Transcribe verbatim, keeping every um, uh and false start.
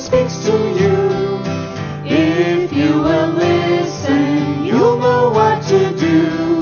speaks to you. If you will listen, you'll know what to do.